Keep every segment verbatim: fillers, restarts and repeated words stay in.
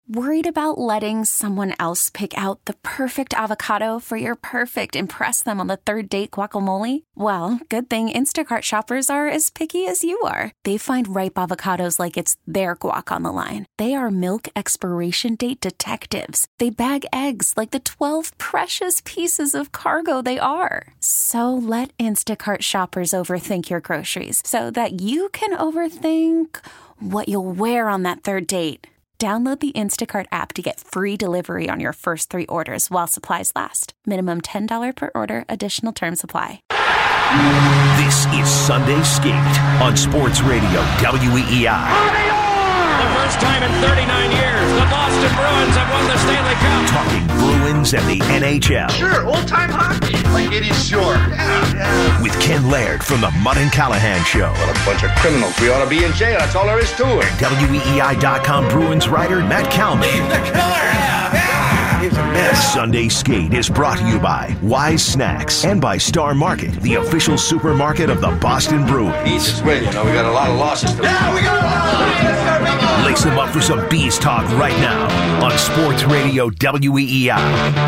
Worried about letting someone else pick out the perfect avocado for your perfect impress them on the third date guacamole? Well, good thing Instacart shoppers are as picky as you are. They find ripe avocados like it's their guac on the line. They are milk expiration date detectives. They bag eggs like the twelve precious pieces of cargo they are. So let Instacart shoppers overthink your groceries so that you can overthink what you'll wear on that third date. Download the Instacart app to get free delivery on your first three orders while supplies last. Minimum ten dollars per order. Additional terms apply. This is Sunday Skate on Sports Radio W E E I. The first time in thirty-nine years, the Boston Bruins have won the Stanley Cup. Talking Bruins and the N H L. Sure, old-time hockey. Like it is sure. Yeah, yeah. With Ken Laird from the Mudd and Callahan Show. What a bunch of criminals. We ought to be in jail. That's all there is to it. W E E I dot com Bruins writer Matt Kalman. He's the killer. Yeah, yeah. He's a mess. Sunday Skate is brought to you by Wise Snacks and by Star Market, the official supermarket of the Boston Bruins. Easy swing, you know, we got a lot of losses to Yeah, we got a lot of losses. Lace them up for some Bees Talk right now on Sports Radio W E E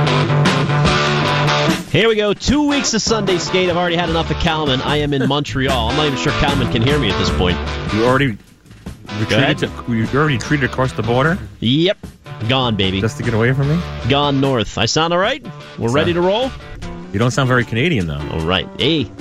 I. Here we go. Two weeks of Sunday Skate. I've already had enough of Kalman. I am in Montreal. I'm not even sure Kalman can hear me at this point. You already retreated, to, you already retreated across the border? Yep. Gone, baby. Just to get away from me? Gone north. I sound all right? We're so, ready to roll? You don't sound very Canadian, though. All right. Hey.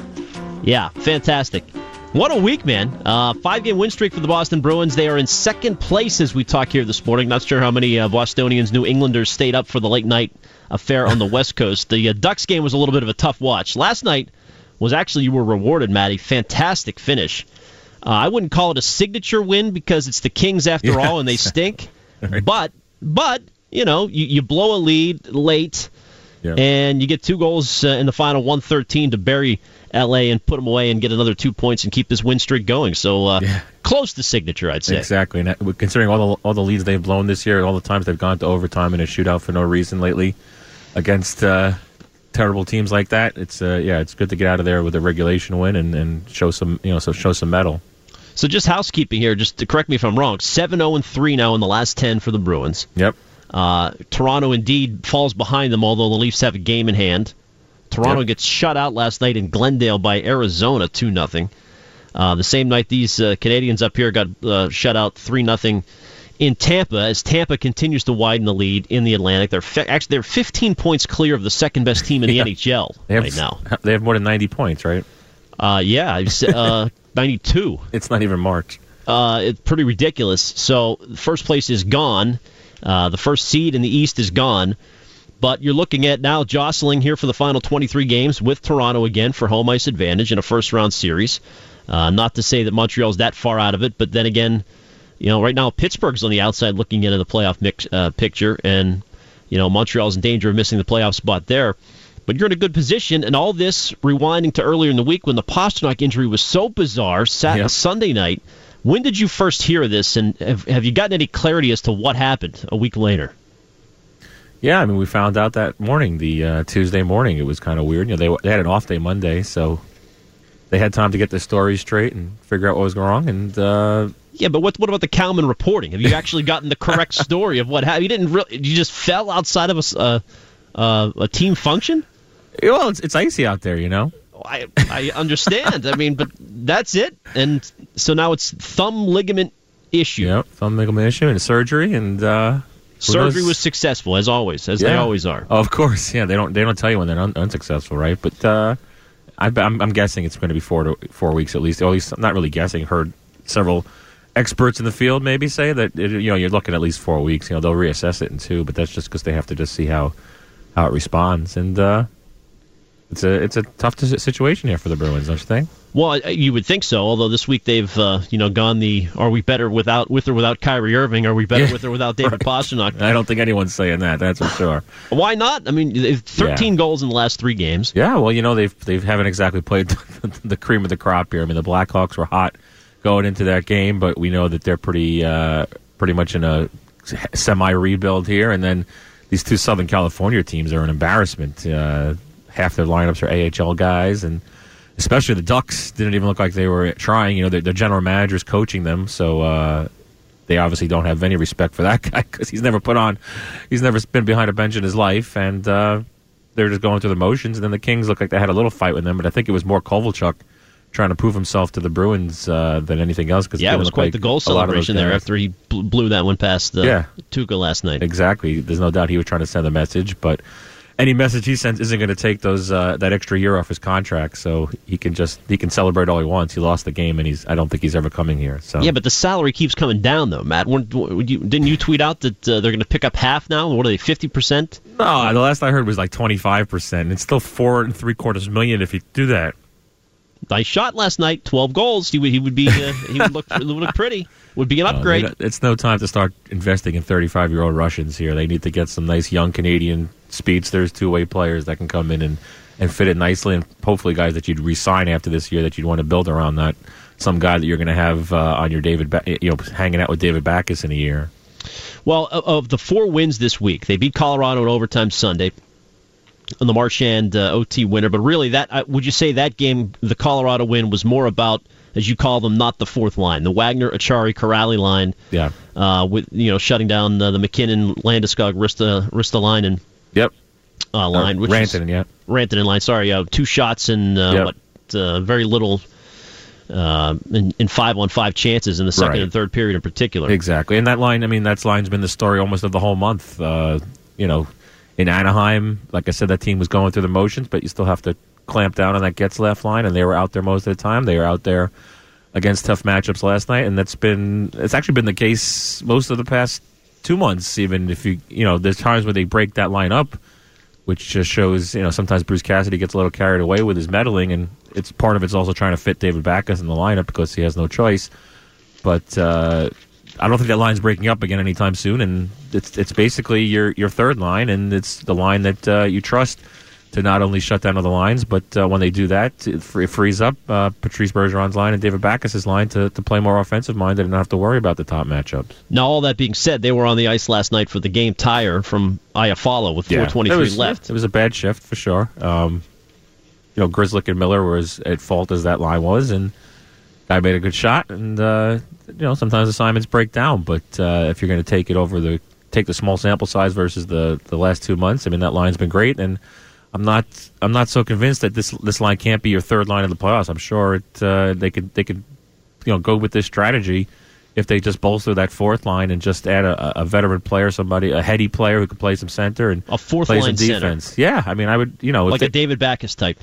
Yeah, fantastic. What a week, man. Uh, five-game win streak for the Boston Bruins. They are in second place as we talk here this morning. Not sure how many uh, Bostonians, New Englanders stayed up for the late-night affair on the West Coast. The uh, Ducks game was a little bit of a tough watch. Last night was actually, you were rewarded, Matty. Fantastic finish. Uh, I wouldn't call it a signature win because it's the Kings after yeah. all, and they stink. Right. But, but you know, you, you blow a lead late, yeah. and you get two goals uh, in the final one thirteen to bury L A and put them away and get another two points and keep this win streak going. So uh, yeah. close to signature, I'd say. Exactly. And that, considering all the all the leads they've blown this year, all the times they've gone to overtime in a shootout for no reason lately against uh, terrible teams like that, it's uh, yeah, it's good to get out of there with a regulation win and, and show some you know so show some mettle. So just housekeeping here, just to correct me if I'm wrong. seven oh three now in the last ten for the Bruins. Yep. Uh, Toronto indeed falls behind them, although the Leafs have a game in hand. Toronto yep. gets shut out last night in Glendale by Arizona two nothing. Uh, the same night these uh, Canadians up here got uh, shut out three nothing in Tampa as Tampa continues to widen the lead in the Atlantic. They're fi- actually they're fifteen points clear of the second best team in the yeah. N H L they have, right now. They have more than ninety points, right? Uh, yeah, uh, ninety-two. It's not even March. Uh, it's pretty ridiculous. So first place is gone. Uh, the first seed in the East is gone. But you're looking at now jostling here for the final twenty-three games with Toronto again for home ice advantage in a first-round series. Uh, not to say that Montreal's that far out of it, but then again, you know, right now Pittsburgh's on the outside looking into the playoff mix, uh, picture, and you know Montreal's in danger of missing the playoff spot there. But you're in a good position, and all this rewinding to earlier in the week when the Pastrnak injury was so bizarre, Saturday, yep. Sunday night. When did you first hear this, and have, have you gotten any clarity as to what happened a week later? Yeah, I mean, we found out that morning, the uh, Tuesday morning. It was kind of weird. You know, they they had an off day Monday, so they had time to get the story straight and figure out what was going wrong. And uh, yeah, but what what about the Kalman reporting? Have you actually gotten the correct story of what happened? You didn't really, you just fell outside of a uh, uh, a team function. Well, it's it's icy out there, you know. I I understand. I mean, but that's it. And so now it's thumb ligament issue. Yeah, thumb ligament issue and surgery and. Uh, Surgery was successful, as always, as yeah. they always are. Oh, of course, yeah. They don't they don't tell you when they're un- unsuccessful, right? But uh, I, I'm, I'm guessing it's going to be four to four weeks at least. Or at least, I'm not really guessing. Heard several experts in the field maybe say that it, you know you're looking at least four weeks. You know they'll reassess it in two, but that's just because they have to just see how how it responds. And uh, it's a it's a tough situation here for the Bruins, don't you think? Well, you would think so. Although this week they've, uh, you know, gone the "Are we better without with or without Kyrie Irving? Are we better yeah. with or without David right. Pastrnak?" I don't think anyone's saying that. That's for sure. Why not? I mean, they've thirteen yeah. goals in the last three games. Yeah, well, you know, they've they haven't exactly played the cream of the crop here. I mean, the Blackhawks were hot going into that game, but we know that they're pretty uh, pretty much in a semi rebuild here. And then these two Southern California teams are an embarrassment. Uh, half their lineups are A H L guys, and especially the Ducks didn't even look like they were trying. You know, their, their general manager's coaching them, so uh, they obviously don't have any respect for that guy because he's never put on, he's never been behind a bench in his life, and uh, they're just going through the motions. And then the Kings look like they had a little fight with them, but I think it was more Kovalchuk trying to prove himself to the Bruins uh, than anything else. Cause yeah, it was quite like the goal celebration there after he blew that one past uh, yeah. Tuukka last night. Exactly. There's no doubt he was trying to send a message, but any message he sends isn't going to take those uh, that extra year off his contract. So he can just he can celebrate all he wants. He lost the game, and he's I don't think he's ever coming here. So yeah, but the salary keeps coming down though, Matt. When, when you, didn't you tweet out that uh, they're going to pick up half now? What are they, fifty percent? No, the last I heard was like twenty-five percent. It's still four and three quarters million if you do that. Nice shot last night. Twelve goals. He would he would be uh, he would look it would look pretty. Would be an upgrade. Uh, it's no time to start investing in thirty-five-year-old Russians here. They need to get some nice young Canadian speedsters, two-way players that can come in and, and fit it nicely, and hopefully guys that you'd re-sign after this year that you'd want to build around, not some guy that you're going to have uh, on your David, ba- you know, hanging out with David Backes in a year. Well, of the four wins this week, they beat Colorado in overtime Sunday on the Marchand uh, O T winner, but really, that uh, would you say that game, the Colorado win, was more about, as you call them, not the fourth line, the Wagner, Achari, Corrali line, yeah, uh, with you know shutting down uh, the McKinnon, Landeskog, Rista, Ristolainen, yep, uh, line, uh, which Rantanen, is, yeah, Rantanen line. Sorry, uh, two shots and uh, yep. what, uh, very little. Uh, in, in five-on-five chances in the second right. and third period in particular. Exactly, and that line, I mean, that line's been the story almost of the whole month. Uh, you know, in Anaheim, like I said, that team was going through the motions, but you still have to clamp down on that Getzlaf line, and they were out there most of the time. They were out there against tough matchups last night, and that's been it's actually been the case most of the past two months. Even if you you know, there's times where they break that line up, which just shows, you know, sometimes Bruce Cassidy gets a little carried away with his meddling, and it's part of it's also trying to fit David Backes in the lineup because he has no choice. But uh, I don't think that line's breaking up again anytime soon, and it's it's basically your your third line, and it's the line that uh, you trust to not only shut down other lines, but uh, when they do that, it frees up uh, Patrice Bergeron's line and David Backes' line to, to play more offensive-minded and not have to worry about the top matchups. Now, all that being said, they were on the ice last night for the game tire from Iafallo with yeah, four twenty-three was, left. It was a bad shift for sure. Um, you know, Grzelcyk and Miller were as at fault as that line was, and guy made a good shot. And uh, you know, sometimes assignments break down, but uh, if you're going to take it over the take the small sample size versus the the last two months, I mean, that line's been great, and I'm not. I'm not so convinced that this this line can't be your third line in the playoffs. I'm sure it. Uh, they could. They could. You know, go with this strategy if they just bolster that fourth line and just add a, a veteran player, somebody, a heady player who could play some center and a fourth play line some defense. Center. Yeah, I mean, I would. You know, like they, a David Backes type.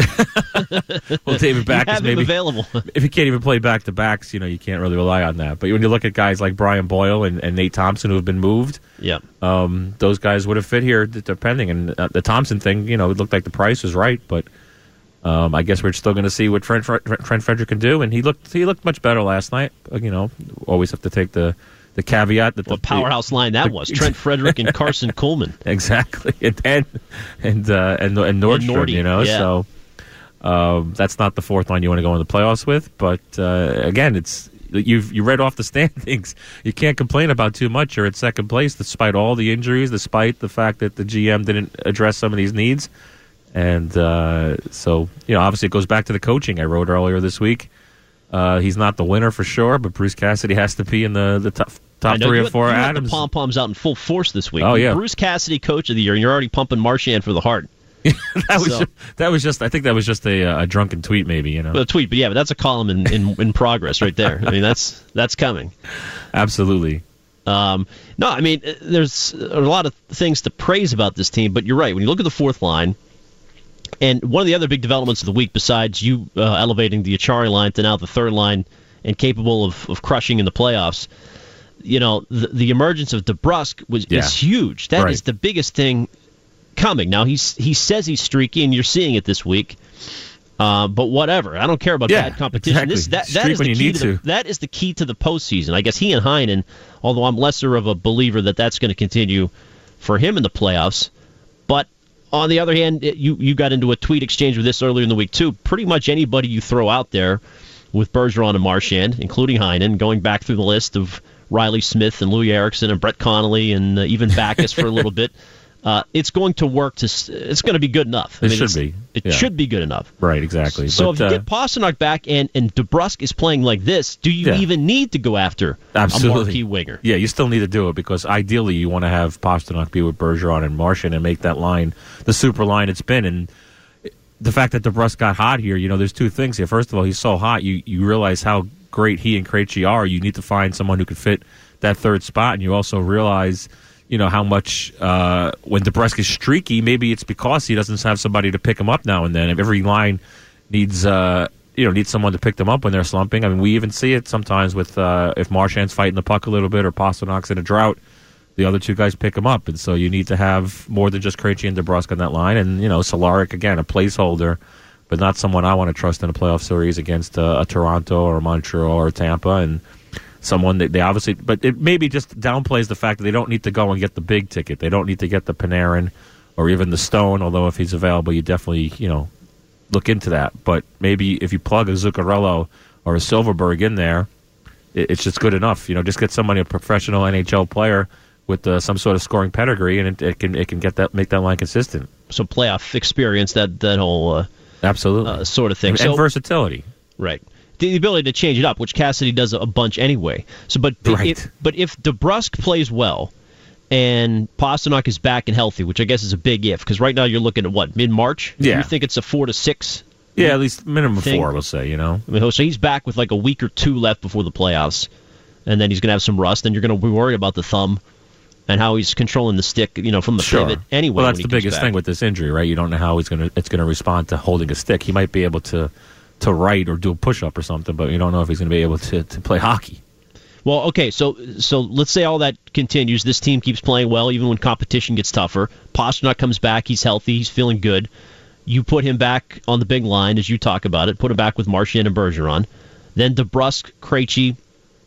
Well, David Backes you have maybe him available. If you can't even play back to backs, you know, you can't really rely on that. But when you look at guys like Brian Boyle and, and Nate Thompson who have been moved, yeah, um, those guys would have fit here depending. And uh, the Thompson thing, you know, it looked like the price was right, but um, I guess we're still going to see what Trent, Trent Frederick can do. And he looked he looked much better last night. You know, always have to take the. The caveat that what the powerhouse line that the, was Trent Frederick and Carson Kuhlman exactly and and and uh, and, and Nordstrom, and you know, yeah. so um, that's not the fourth line you want to go in the playoffs with. But uh, again, it's you've you read off the standings. You can't complain about too much. You're at second place despite all the injuries, despite the fact that the G M didn't address some of these needs, and uh, so you know, obviously it goes back to the coaching I wrote earlier this week. Uh, he's not the winner for sure, but Bruce Cassidy has to be in the, the top, top three or four. You Adams, the pom poms out in full force this week. Oh yeah, Bruce Cassidy, Coach of the Year, and you're already pumping Marchand for the Hart. that was so. just, that was just I think that was just a, a drunken tweet, maybe you know. Well, a tweet, but yeah, but that's a column in, in, in progress right there. I mean, that's that's coming. Absolutely. Um, no, I mean, there's a lot of things to praise about this team, but you're right. When you look at the fourth line. And one of the other big developments of the week, besides you uh, elevating the Achari line to now the third line and capable of, of crushing in the playoffs, you know, the, the emergence of DeBrusk was yeah. is huge. That right. is the biggest thing coming. Now, he's he says he's streaky, and you're seeing it this week. Uh, but whatever. I don't care about yeah, bad competition. Exactly. This, that, that, Streak is when the you key need to the, to. that is the key to the postseason. I guess he and Heinen, although I'm lesser of a believer that that's going to continue for him in the playoffs. But on the other hand, you, you got into a tweet exchange with this earlier in the week, too. Pretty much anybody you throw out there with Bergeron and Marchand, including Heinen, going back through the list of Riley Smith and Louis Eriksson and Brett Connolly and uh, even Backes for a little bit, uh, it's going to work. To It's going to be good enough. I It mean, should it's, be. It Yeah. should be good enough. Right, exactly. So but, if you uh, get Pasternak back and, and DeBrusk is playing like this, do you Yeah. even need to go after Absolutely. a marquee winger? Yeah, you still need to do it because ideally you want to have Pasternak be with Bergeron and Martian and make that line the super line it's been. And the fact that DeBrusk got hot here, you know, there's two things here. First of all, he's so hot, you, you realize how great he and Krejci are. You need to find someone who could fit that third spot, and you also realize, you know, how much uh, when DeBrusk is streaky, maybe it's because he doesn't have somebody to pick him up now and then. If every line needs, uh, you know, needs someone to pick them up when they're slumping. I mean, we even see it sometimes with uh, if Marchand's fighting the puck a little bit or Pasternak's in a drought, the other two guys pick him up, and so you need to have more than just Krejci and DeBrusk on that line. And you know, Solaric again, a placeholder, but not someone I want to trust in a playoff series against uh, a Toronto or a Montreal or a Tampa, and someone that they obviously. But it maybe just downplays the fact that they don't need to go and get the big ticket. They don't need to get the Panarin or even the Stone. Although if he's available, you definitely you know look into that. But maybe if you plug a Zuccarello or a Silverberg in there, it, it's just good enough. You know, just get somebody, a professional N H L player with uh, some sort of scoring pedigree, and it, it can it can get that make that line consistent. So playoff experience, that that whole uh, absolutely uh, sort of thing, and, so, and versatility, right? The ability to change it up, which Cassidy does a bunch anyway. So, but right. if, but if DeBrusk plays well and Pasternak is back and healthy, which I guess is a big if, because right now you're looking at what, mid March? Yeah, you think it's a four to six? Yeah, at least minimum thing? four, we'll say. You know, I mean, so he's back with like a week or two left before the playoffs, and then he's going to have some rust, and you're going to be worried about the thumb and how he's controlling the stick, you know, from the sure. pivot anyway. Well, that's when the he biggest back. thing with this injury, right? You don't know how he's going to it's going to respond to holding a stick. He might be able to to write or do a push up or something, but you don't know if he's going to be able to, to play hockey. Well, okay, so so let's say all that continues. This team keeps playing well, even when competition gets tougher. Pasternak comes back. He's healthy. He's feeling good. You put him back on the big line, as you talk about it. Put him back with Marchand and Bergeron. Then DeBrusk, Krejci,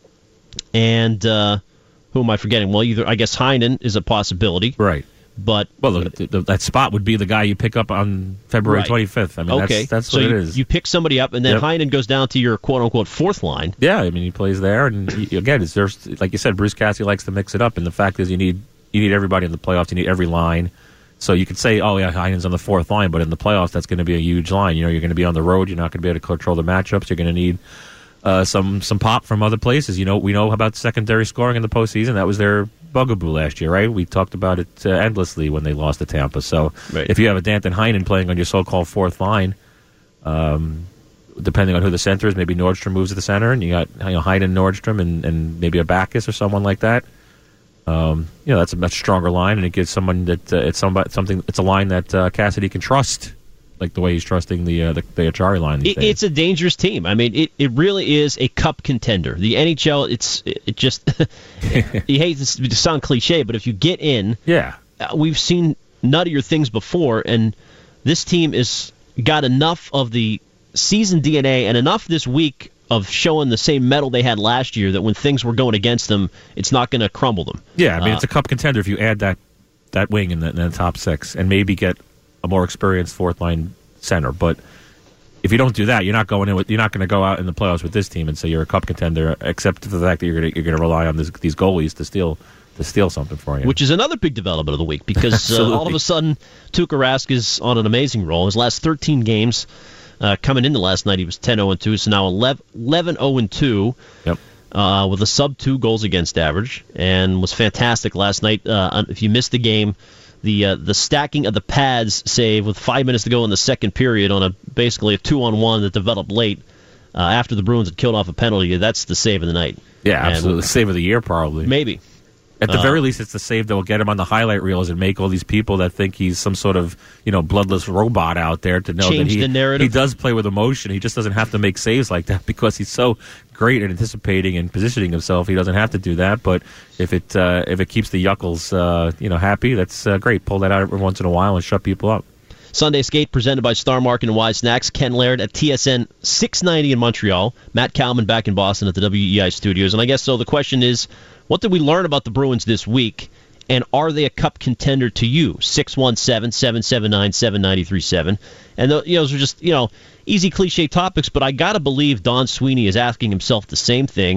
and uh, who am I forgetting? Well, either I guess Heinen is a possibility. Right. But well, the, the, that spot would be the guy you pick up on February twenty-fifth. I mean, okay. that's, that's so what you, it is. You pick somebody up, and then yep. Heinen goes down to your quote-unquote fourth line. Yeah, I mean, he plays there, and he, again, it's there's like you said, Bruce Cassidy likes to mix it up, and the fact is, you need you need everybody in the playoffs. You need every line. So you could say, oh yeah, Heinen's on the fourth line, but in the playoffs, that's going to be a huge line. You know, you're going to be on the road. You're not going to be able to control the matchups. You're going to need uh, some some pop from other places. You know, we know about secondary scoring in the postseason. That was their bugaboo last year, right? We talked about it uh, endlessly when they lost to Tampa. So right. if you have a Danton Heinen playing on your so-called fourth line, um, depending on who the center is, maybe Nordstrom moves to the center, and you got you know Heinen, Nordstrom, and, and maybe a Backus or someone like that. Um, you know, that's a much stronger line, and it gives someone that uh, it's somebody, something. It's a line that uh, Cassidy can trust, like the way he's trusting the uh, the, the Achari line. These it, days. It's a dangerous team. I mean, it, it really is a cup contender. The N H L, it's it just you hate this to sound cliche, but if you get in, yeah, uh, we've seen nuttier things before, and this team is got enough of the season D N A and enough this week of showing the same mettle they had last year that when things were going against them, it's not going to crumble them. Yeah, I mean, uh, it's a cup contender if you add that that wing in the, in the top six and maybe get a more experienced fourth line center. But if you don't do that, you're not going in with you're not going to go out in the playoffs with this team and say you're a cup contender, except for the fact that you're going to you're going to rely on this, these goalies to steal to steal something for you. Which is another big development of the week because uh, all of a sudden Tuukka Rask is on an amazing roll. His last thirteen games. Uh, coming into last night, he was ten oh two, so now eleven oh two yep. uh, with a sub two goals against average, and was fantastic last night. Uh, if you missed the game, the uh, the stacking of the pads save with five minutes to go in the second period on a basically a two on one that developed late uh, after the Bruins had killed off a penalty. That's the save of the night. Yeah, and absolutely. Save of the year, probably. Maybe. At the Uh, very least, it's the save that will get him on the highlight reels and make all these people that think he's some sort of, you know, bloodless robot out there to know Change that he, the narrative. he does play with emotion. He just doesn't have to make saves like that because he's so great at anticipating and positioning himself. He doesn't have to do that. But if it uh, if it keeps the Yuckles, uh, you know, happy, that's uh, great. Pull that out every once in a while and shut people up. Sunday Skate presented by Star Market and Wise Snacks. Ken Laird at T S N six ninety in Montreal. Matt Kalman back in Boston at the W E I studios. And I guess so the question is, what did we learn about the Bruins this week? And are they a cup contender to you? six one seven, seven seven nine, seven nine three seven. And the, you know, those are just, you know, easy cliche topics, but I got to believe Don Sweeney is asking himself the same thing.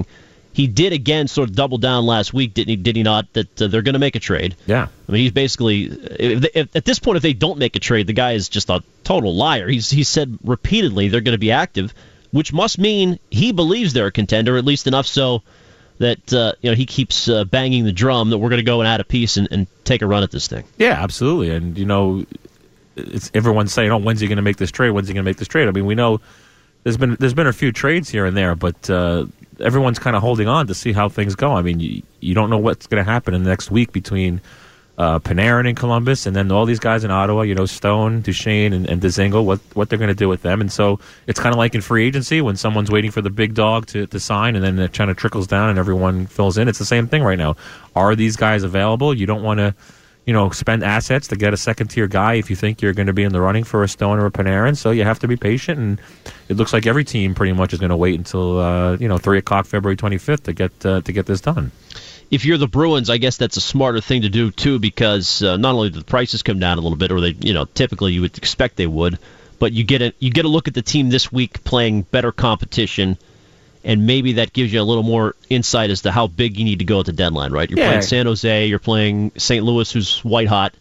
he did again sort of double down last week, didn't he? Did he not? That uh, they're going to make a trade. Yeah. I mean, he's basically if they, if, at this point, if they don't make a trade, the guy is just a total liar. He's he said repeatedly they're going to be active, which must mean he believes they're a contender, at least enough so that uh, you know he keeps uh, banging the drum that we're going to go and add a piece and, and take a run at this thing. Yeah, absolutely. And you know, it's everyone's saying, "Oh, when's he going to make this trade? When's he going to make this trade?" I mean, we know there's been there's been a few trades here and there, but uh, everyone's kind of holding on to see how things go. I mean, you, you don't know what's going to happen in the next week between uh, Panarin in Columbus and then all these guys in Ottawa. You know, Stone, Duchesne, and, and Dzingel. What what they're going to do with them? And so it's kind of like in free agency when someone's waiting for the big dog to, to sign, and then it kind of trickles down and everyone fills in. It's the same thing right now. Are these guys available? You don't want to, you know, spend assets to get a second-tier guy if you think you're going to be in the running for a Stone or a Panarin. So you have to be patient, and it looks like every team pretty much is going to wait until uh, you know three o'clock February twenty-fifth to get uh, to get this done. If you're the Bruins, I guess that's a smarter thing to do too, because uh, not only do the prices come down a little bit, or they, you know, typically you would expect they would, but you get a you get a look at the team this week playing better competition. And maybe that gives you a little more insight as to how big you need to go at the deadline, right? You're yeah. playing San Jose, you're playing Saint Louis, who's white hot,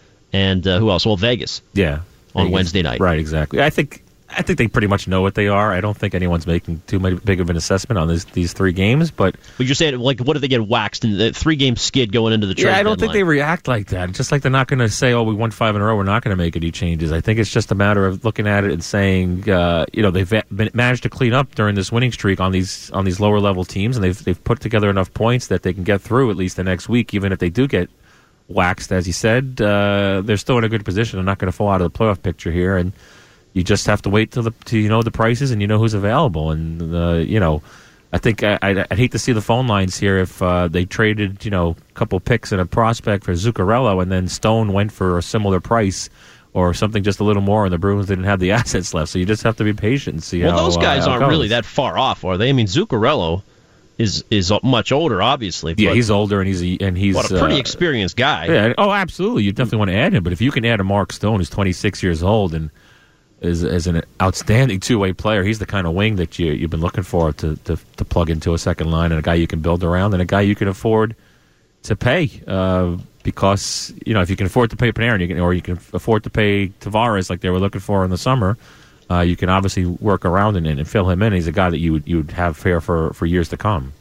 and uh, who else? Well, Vegas. Yeah, on Vegas. Wednesday night. Right, exactly. I think I think they pretty much know what they are. I don't think anyone's making too much, big of an assessment on this, these three games. But but you're saying, like, what if they get waxed in the three-game skid going into the trade Yeah, I don't deadline? think they react like that. It's just like they're not going to say, oh, we won five in a row, we're not going to make any changes. I think it's just a matter of looking at it and saying, uh, you know, they've been, managed to clean up during this winning streak on these on these lower-level teams, and they've they've put together enough points that they can get through at least the next week, even if they do get waxed, as you said. Uh, they're still in a good position. They're not going to fall out of the playoff picture here, and you just have to wait till the till you know the prices and you know who's available. And uh, you know, I think I, I'd, I'd hate to see the phone lines here if uh, they traded you know a couple picks and a prospect for Zuccarello, and then Stone went for a similar price or something just a little more, and the Bruins didn't have the assets left. So you just have to be patient and see well, how. Well, those guys uh, aren't really that far off, are they? I mean, Zuccarello is is much older, obviously. Yeah, he's older, and he's and he's what a pretty uh, experienced guy. Yeah, oh, absolutely. You definitely want to add him, but if you can add a Mark Stone, who's twenty-six years old and is is an outstanding two-way player, he's the kind of wing that you you've been looking for to, to to plug into a second line, and a guy you can build around, and a guy you can afford to pay. Uh, because you know, if you can afford to pay Panarin, you can, or you can afford to pay Tavares like they were looking for in the summer. Uh, you can obviously work around and, and fill him in. He's a guy that you would you would have fair for, for years to come.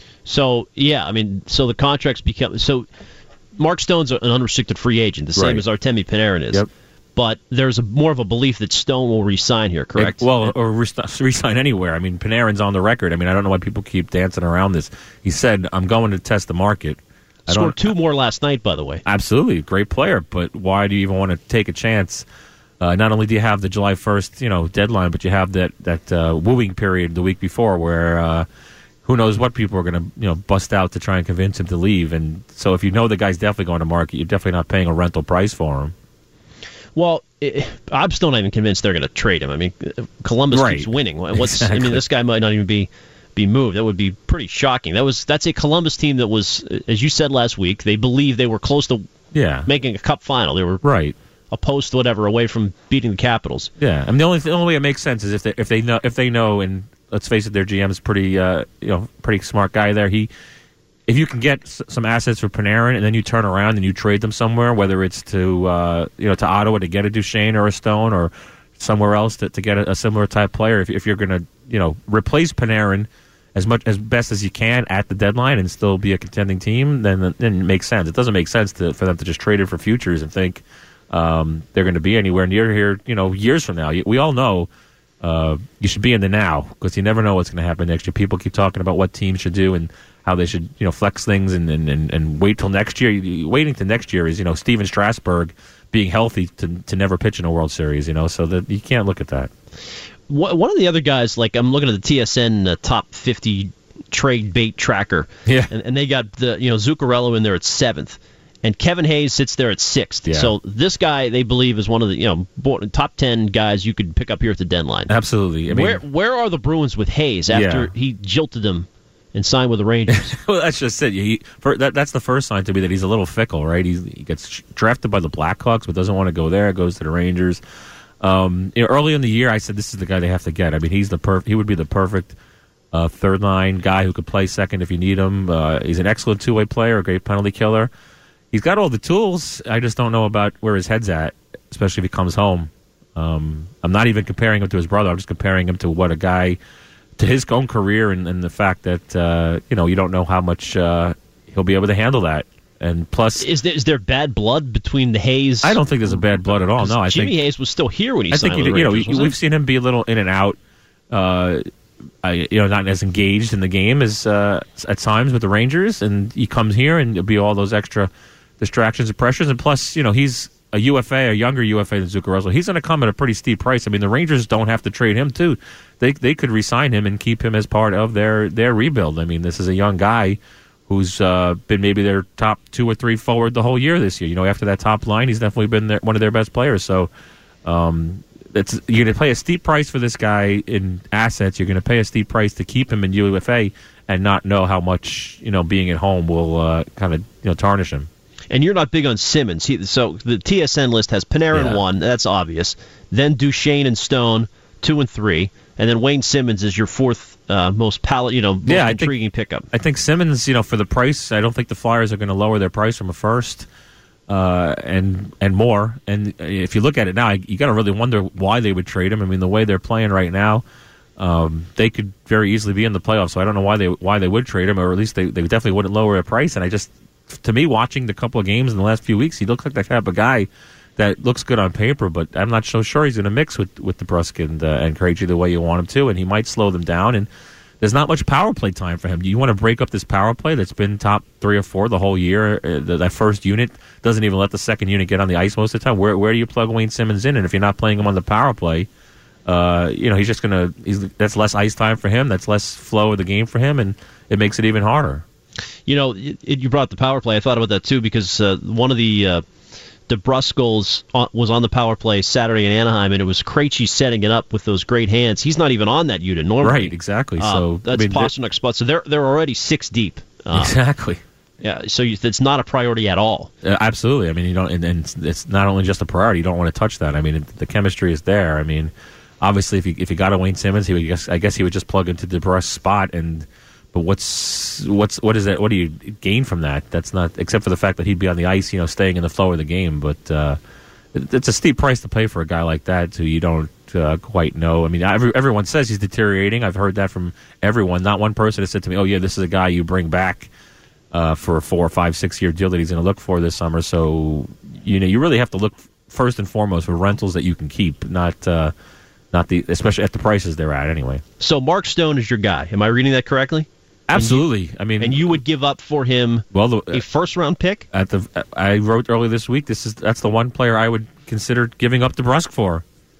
So yeah, I mean, so the contracts become so. Mark Stone's an unrestricted free agent, the same right. as Artemi Panarin is. Yep. But there's a, more of a belief that Stone will re-sign here, correct? It, well, or re-sign anywhere. I mean, Panarin's on the record. I mean, I don't know why people keep dancing around this. He said, "I'm going to test the market." I Scored two more last night, by the way. Absolutely, great player. But why do you even want to take a chance? Uh, not only do you have the July first, you know, deadline, but you have that that uh, wooing period the week before, where uh, who knows what people are going to, you know, bust out to try and convince him to leave. And so, if you know the guy's definitely going to market, you're definitely not paying a rental price for him. Well, it, I'm still not even convinced they're going to trade him. I mean, Columbus right. keeps winning. What's exactly. I mean, this guy might not even be. be moved. That would be pretty shocking. That was that's a Columbus team that was, as you said last week, they believed they were close to yeah. making a cup final. They were right a post whatever away from beating the Capitals. Yeah, I mean the only the only way it makes sense is if they if they know if they know, and let's face it, their G M is pretty uh, you know pretty smart guy there. He if you can get s- some assets for Panarin and then you turn around and you trade them somewhere, whether it's to uh, you know to Ottawa to get a Duchesne or a Stone or somewhere else to, to get a, a similar type player. If, if you're going to you know replace Panarin as much as best as you can at the deadline and still be a contending team, then, then it makes sense. It doesn't make sense to, for them to just trade it for futures and think um, they're going to be anywhere near here, you know, years from now. We all know uh, you should be in the now because you never know what's going to happen next year. People keep talking about what teams should do and how they should, you know, flex things and, and, and, and wait till next year. Waiting till next year is, you know, Steven Strasburg being healthy to to never pitch in a World Series, you know, so that you can't look at that. One of the other guys, like I'm looking at the T S N uh, top fifty trade bait tracker, yeah, and, and they got the you know Zuccarello in there at seventh, and Kevin Hayes sits there at sixth. Yeah. So this guy they believe is one of the you know top ten guys you could pick up here at the deadline. Absolutely. I mean, where where are the Bruins with Hayes after yeah. he jilted them and signed with the Rangers? Well, that's just it. He, for, that, that's the first sign to me that he's a little fickle, right? He's, he gets drafted by the Blackhawks, but doesn't want to go there. Goes to the Rangers. Um, you know, early in the year, I said this is the guy they have to get. I mean, he's the perf- He would be the perfect a third line guy who could play second if you need him. Uh, he's an excellent two way player, a great penalty killer. He's got all the tools. I just don't know about where his head's at, especially if he comes home. Um, I'm not even comparing him to his brother. I'm just comparing him to what a guy, to his own career, and, and the fact that uh, you know you don't know how much uh, he'll be able to handle that. And plus, is there, is there bad blood between the Hayes? I don't think there's a bad blood at all. No, I Jimmy think Hayes was still here when he I signed think with you, the you Rangers, know we've it? seen him be a little in and out. Uh, I, you know, not as engaged in the game as uh, at times with the Rangers, and he comes here and there'll be all those extra distractions and pressures. And plus, you know, he's a U F A, a younger U F A than Zuccarello. He's going to come at a pretty steep price. I mean, the Rangers don't have to trade him too. They they could re-sign him and keep him as part of their their rebuild. I mean, this is a young guy who's uh, been maybe their top two or three forward the whole year this year. You know, after that top line, he's definitely been their, one of their best players. So. Um, It's, you're going to pay a steep price for this guy in assets. You're going to pay a steep price to keep him in U F A and not know how much, you know, being at home will uh, kind of, you know, tarnish him. And you're not big on Simmons. He, so the T S N list has Panarin Yeah. one, that's obvious. Then Duchesne and Stone two and three, and then Wayne Simmons is your fourth uh, most pal- you know most yeah, intriguing think, pickup. I think Simmons, you know, for the price, I don't think the Flyers are going to lower their price from a first. Uh, and and more. And if you look at it now, you got to really wonder why they would trade him. I mean, the way they're playing right now, um, they could very easily be in the playoffs. So I don't know why they why they would trade him, or at least they, they definitely wouldn't lower their price. And I just, to me, watching the couple of games in the last few weeks, he looks like that type of guy that looks good on paper, but I'm not so sure he's going to mix with with DeBrusk and uh, and Krejci the way you want him to, and he might slow them down. And there's not much power play time for him. Do you want to break up this power play that's been top three or four the whole year? Uh, that first unit doesn't even let the second unit get on the ice most of the time. Where where do you plug Wayne Simmons in? And if you're not playing him on the power play, uh, you know he's just gonna. He's, that's less ice time for him. That's less flow of the game for him, and it makes it even harder. You know, it, it, you brought up the power play. I thought about that too because uh, one of the uh, DeBrusk goals on, was on the power play Saturday in Anaheim, and it was Krejci setting it up with those great hands. He's not even on that unit normally. Right, exactly. Uh, so that's I mean, Pasternak's spot. So they're they're already six deep. Uh, exactly. Yeah. So you, it's not a priority at all. Uh, absolutely. I mean, you don't, and, and it's not only just a priority. You don't want to touch that. I mean, it, the chemistry is there. I mean, obviously, if you if you got a Wayne Simmons, he would guess, I guess he would just plug into DeBrusk's spot. And but what's what's what is that? What do you gain from that? That's not except for the fact that he'd be on the ice, you know, staying in the flow of the game. But uh, it, it's a steep price to pay for a guy like that who you don't uh, quite know. I mean, every, everyone says he's deteriorating. I've heard that from everyone. Not one person has said to me, "Oh yeah, this is a guy you bring back." Uh, for a four, five, six-year deal that he's going to look for this summer. So, you know, you really have to look first and foremost for rentals that you can keep, not uh, not the especially at the prices they're at anyway. So Mark Stone is your guy. Am I reading that correctly? Absolutely. You, I mean, and you would give up for him well, the, a first-round pick? At the I wrote earlier this week. This is that's the one player I would consider giving up DeBrusk for.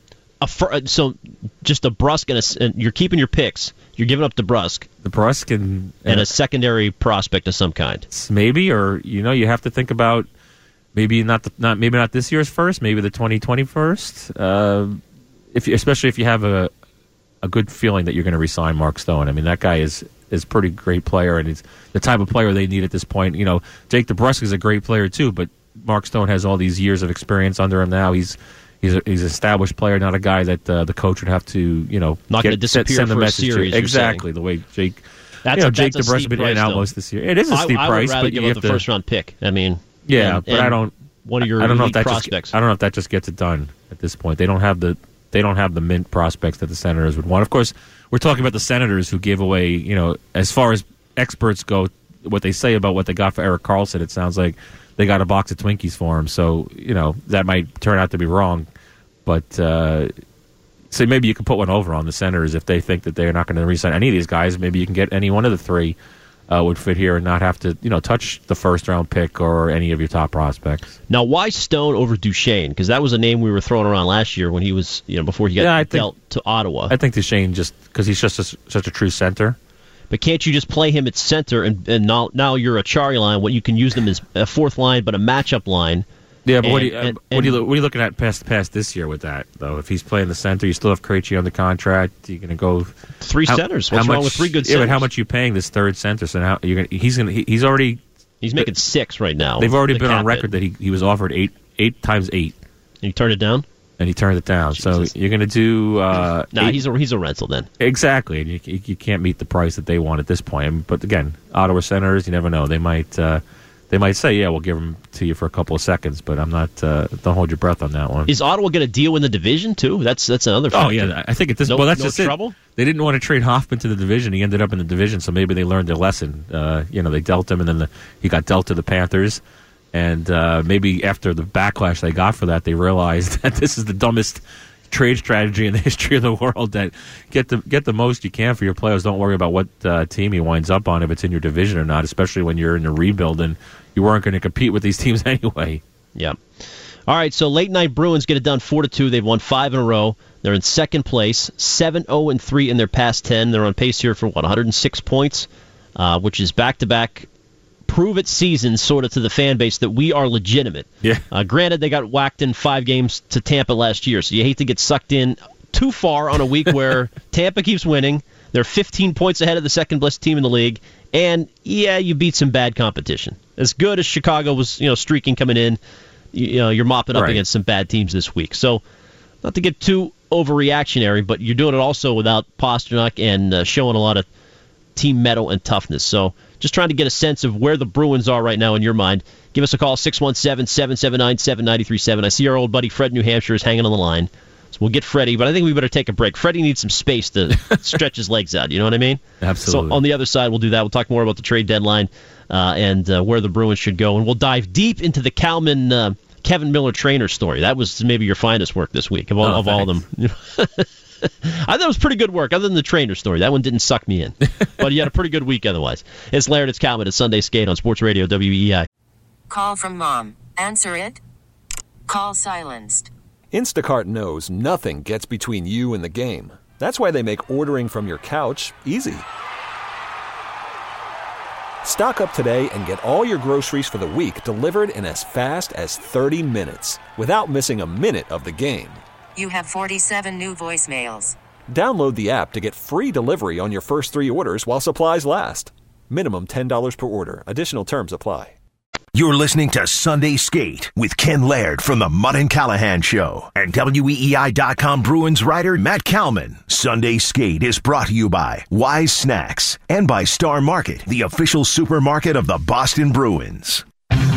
A fir- so just a Brusque and, a, and you're keeping your picks. You're giving up DeBrusk. DeBrusk and, and, and a secondary prospect of some kind. Maybe, or you know, you have to think about maybe not the, not maybe not this year's first, maybe the twenty twenty first. Uh, if you, especially if you have a a good feeling that you're going to re-sign Mark Stone. I mean, that guy is is pretty great player, and he's the type of player they need at this point. You know, Jake DeBrusk is a great player too, but Mark Stone has all these years of experience under him now. He's He's a, he's an established player, not a guy that uh, the coach would have to, you know, not going to disappear send for a message a series. to. Exactly, the way Jake, that's you know, a, Jake that's DeBrusk has been in and out most this year. It is a steep I, I price, would rather but give you up have the to, first round pick. I mean, yeah, and, but I don't. One of your I don't know if that prospects. Just, I don't know if that just gets it done at this point. They don't have the they don't have the mint prospects that the Senators would want. Of course, we're talking about the Senators who gave away, you know, as far as experts go, what they say about what they got for Erik Karlsson, it sounds like they got a box of Twinkies for him. So, you know, that might turn out to be wrong. But uh, so maybe you can put one over on the Senators if they think that they're not going to re-sign any of these guys. Maybe you can get any one of the three uh, would fit here and not have to, you know, touch the first round pick or any of your top prospects. Now, why Stone over Duchesne? Because that was a name we were throwing around last year when he was, you know, before he got yeah, I think, dealt to Ottawa. I think Duchesne just because he's just a, such a true center. But can't you just play him at center and, and now, now you're a Chari line? What you can use them as a fourth line, but a matchup line. Yeah, but and, what, are you, and, what, are you, what are you looking at past past this year with that, though? If he's playing the center, you still have Krejci on the contract. You're going to go three how, centers. What's how wrong much, with three good centers? Yeah, but how much are you paying this third center? So now you're gonna, he's going he, he's already he's making six right now. They've already the been on record that he, he was offered eight eight times eight. And you turned it down? and he turned it down. Jesus. So you're going to do... Uh, no, nah, he's a he's a rental then. Exactly. And you, you can't meet the price that they want at this point. But again, Ottawa Senators, you never know. They might uh, they might say, yeah, we'll give them to you for a couple of seconds, but I'm not... Uh, don't hold your breath on that one. Is Ottawa going to deal in the division, too? That's that's another factor. Oh, yeah. I think at this... No, well, that's no just trouble? It. They didn't want to trade Hoffman to the division. He ended up in the division, so maybe they learned their lesson. Uh, you know, they dealt him, and then the, he got dealt to the Panthers. And uh, maybe after the backlash they got for that, they realized that this is the dumbest trade strategy in the history of the world, that get the get the most you can for your players. Don't worry about what uh, team he winds up on, if it's in your division or not, especially when you're in a rebuild and you weren't going to compete with these teams anyway. Yeah. All right, so late night Bruins get it done four to two. They've won five in a row. They're in second place, seven oh and three in their past ten. They're on pace here for, what, one hundred six points, uh, which is back-to-back prove-it seasons sort of to the fan base that we are legitimate. Yeah. Uh, granted, they got whacked in five games to Tampa last year, so you hate to get sucked in too far on a week where Tampa keeps winning. They're fifteen points ahead of the second-best team in the league, and, yeah, you beat some bad competition. As good as Chicago was, you know, streaking coming in, you know, you're mopping up right. against some bad teams this week. So, not to get too overreactionary, but you're doing it also without Pastrnak and uh, showing a lot of team mettle and toughness. So, just trying to get a sense of where the Bruins are right now in your mind. Give us a call, six one seven, seven seven nine, seven nine three seven. I see our old buddy Fred New Hampshire is hanging on the line. So we'll get Freddie, but I think we better take a break. Freddie needs some space to stretch his legs out. You know what I mean? Absolutely. So on the other side, we'll do that. We'll talk more about the trade deadline uh, and uh, where the Bruins should go. And we'll dive deep into the Kalman uh, Kevin Miller trainer story. That was maybe your finest work this week of all, oh, of all of them. I thought it was pretty good work, other than the trainer story. That one didn't suck me in. But you had a pretty good week otherwise. It's Laird, it's Kalman at Sunday Skate on Sports Radio W E I. Call from mom. Answer it. Call silenced. Instacart knows nothing gets between you and the game. That's why they make ordering from your couch easy. Stock up today and get all your groceries for the week delivered in as fast as thirty minutes without missing a minute of the game. You have forty-seven new voicemails. Download the app to get free delivery on your first three orders while supplies last. Minimum ten dollars per order. Additional terms apply. You're listening to Sunday Skate with Ken Laird from the Mudd and Callahan Show and W E E I dot com Bruins writer Matt Kalman. Sunday Skate is brought to you by Wise Snacks and by Star Market, the official supermarket of the Boston Bruins.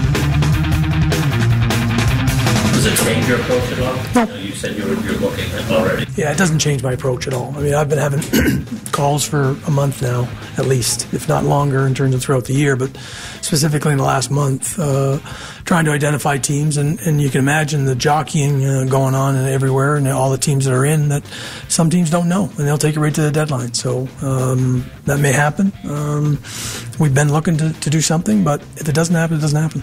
Does it change your approach at all? No. You said you were, you're looking at already. Yeah, it doesn't change my approach at all. I mean, I've been having calls for a month now, at least, if not longer in terms of throughout the year, but specifically in the last month, uh, trying to identify teams. And, and you can imagine the jockeying uh, going on everywhere and all the teams that are in that some teams don't know, and they'll take it right to the deadline. So um, that may happen. Um, we've been looking to, to do something, but if it doesn't happen, it doesn't happen.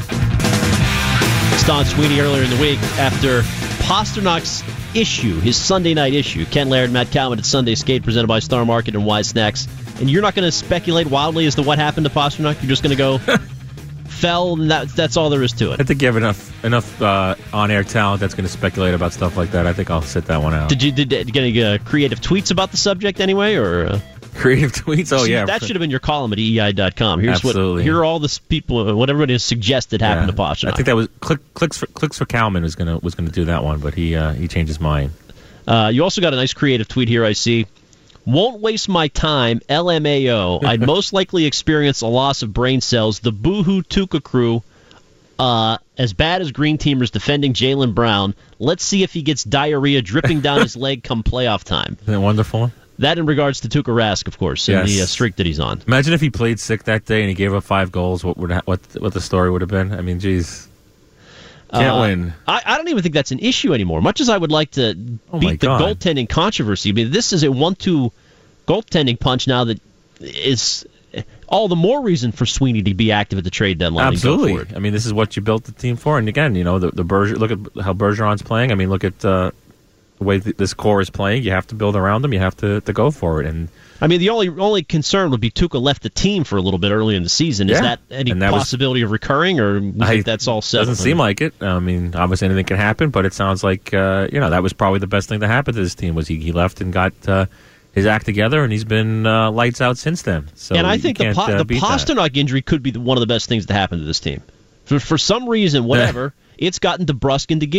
Don Sweeney earlier in the week after Pasternak's issue, his Sunday night issue. Ken Laird, Matt Kalman at Sunday Skate, presented by Star Market and Wise Snacks. And you're not going to speculate wildly as to what happened to Pastrnak? You're just going to go, fell, and that, that's all there is to it. I think you have enough enough uh, on-air talent that's going to speculate about stuff like that. I think I'll sit that one out. Did you, did, did you get any uh, creative tweets about the subject anyway? or? Uh... Creative tweets? Oh, See, yeah. That should have been your column at E E I dot com. Here's Absolutely. What, here are all the people, what everybody has suggested happened yeah. to Pastrnak. I think that was click, clicks for clicks for Kalman was gonna was gonna do that one, but he uh, he changed his mind. Uh, you also got a nice creative tweet here. I see. Won't waste my time. L M A O. I'd most likely experience a loss of brain cells. The Boohoo Tuca crew. Uh, as bad as Green Teamers defending Jaylen Brown. Let's see if he gets diarrhea dripping down his leg come playoff time. Isn't that wonderful? That in regards to Tuukka Rask, of course, and yes. the uh, streak that he's on. Imagine if he played sick that day and he gave up five goals. What would ha- what what the story would have been? I mean, geez, can't uh, win. I, I don't even think that's an issue anymore. Much as I would like to oh beat the God. goaltending controversy, I mean, this is a one-two goaltending punch now that is all the more reason for Sweeney to be active at the trade deadline. Absolutely. And go forward. I mean, this is what you built the team for. And again, you know, the the Berger, look at how Bergeron's playing. I mean, look at. Uh, The way th- this core is playing, you have to build around them. You have to, to go for it. And I mean, the only only concern would be Tuukka left the team for a little bit early in the season. Is yeah. that any that possibility was, of recurring, or you I, think that's all settled? Doesn't seem like it. I mean, obviously anything can happen, but it sounds like uh, you know that was probably the best thing that happened to this team was he, he left and got uh, his act together, and he's been uh, lights out since then. So and I think the, po- uh, the Pastrnak injury could be the, one of the best things that happened to this team. For, for some reason, whatever, it's gotten DeBrusk into gear.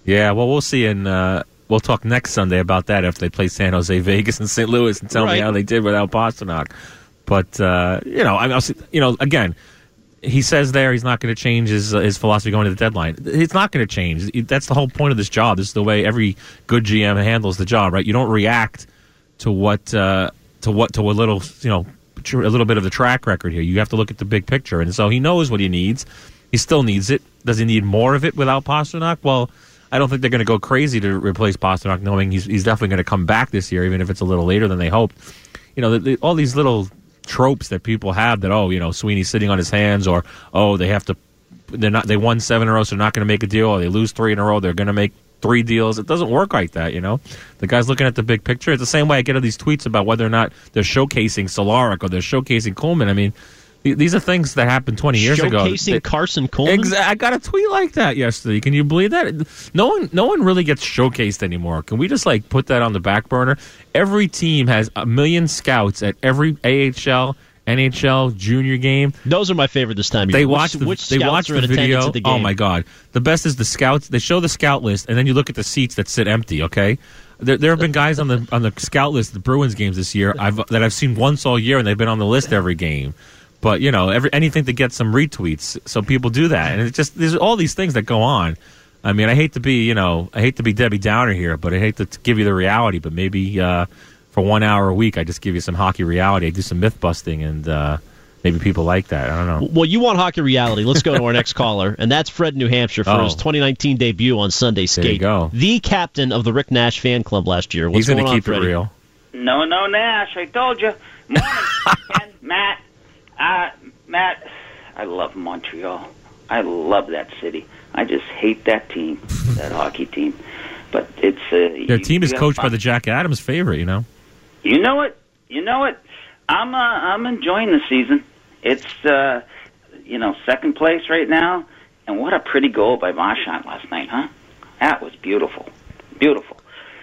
Yeah, well, we'll see, and uh, we'll talk next Sunday about that after they play San Jose, Vegas, and Saint Louis, and tell right. me how they did without Pastrnak. But uh, you know, I mean, you know, again, he says there he's not going to change his uh, his philosophy going to the deadline. It's not going to change. That's the whole point of this job. This is the way every good G M handles the job, right? You don't react to what uh, to what to a little, you know, a little bit of the track record here. You have to look at the big picture, and so he knows what he needs. He still needs it. Does he need more of it without Pastrnak? Well, I don't think they're going to go crazy to replace Pastrnak, knowing he's he's definitely going to come back this year, even if it's a little later than they hoped. You know, the, the, all these little tropes that people have that, oh, you know, Sweeney's sitting on his hands, or oh, they have to, they're not, they won seven in a row, so they're not going to make a deal, or they lose three in a row, they're going to make three deals. It doesn't work like that, you know. The guy's looking at the big picture. It's the same way I get all these tweets about whether or not they're showcasing Solaric or they're showcasing Coleman. I mean, these are things that happened twenty years Showcasing ago. Showcasing Carson Coleman? Exa- I got a tweet like that yesterday. Can you believe that? No one no one really gets showcased anymore. Can we just like put that on the back burner? Every team has a million scouts at every A H L, N H L, junior game. Those are my favorite this time of They year. watch which, the, which they scouts watch are the in attendance video. at the game? Oh, my God. The best is the scouts. They show the scout list, and then you look at the seats that sit empty, okay? There, there have been guys on the on the scout list, the Bruins games this year, I've, that I've seen once all year, and they've been on the list every game. But, you know, every anything to get some retweets, so people do that. And it's just, there's all these things that go on. I mean, I hate to be, you know, I hate to be Debbie Downer here, but I hate to give you the reality. But maybe uh, for one hour a week, I just give you some hockey reality. I do some myth busting, and uh, maybe people like that. I don't know. Well, you want hockey reality. Let's go to our next caller, and that's Fred, New Hampshire, for oh. his twenty nineteen debut on Sunday Skate. There you go. The captain of the Rick Nash fan club last year. What's He's going to keep Freddie? it real. No, no, Nash. I told you. Morning, Ken, Matt. Uh, Matt, I love Montreal. I love that city. I just hate that team, that hockey team. But it's uh, Their you, team is you coached have, by the Jack Adams favorite, you know. You know what? You know what? I'm uh, I'm enjoying the season. It's uh, you know second place right now, and what a pretty goal by Marchand last night, huh? That was beautiful, beautiful.